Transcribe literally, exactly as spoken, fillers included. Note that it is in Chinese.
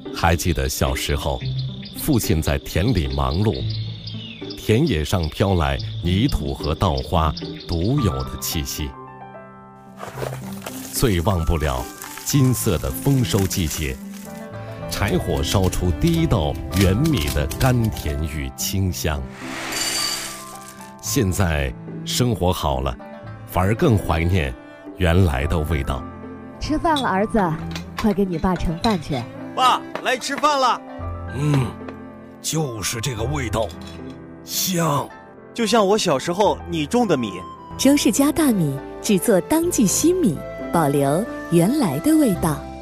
还记得小时候，父亲在田里忙碌，田野上飘来泥土和稻花独有的气息。最忘不了金色的丰收季节，柴火烧出第一道圆米的甘甜与清香。现在生活好了，反而更怀念原来的味道。 吃饭了，儿子，快给你爸盛饭去。 爸，来吃饭了。 嗯，就是这个味道，香， 就像我小时候你种的米。 周氏家大米制作当季新米，保留原来的味道。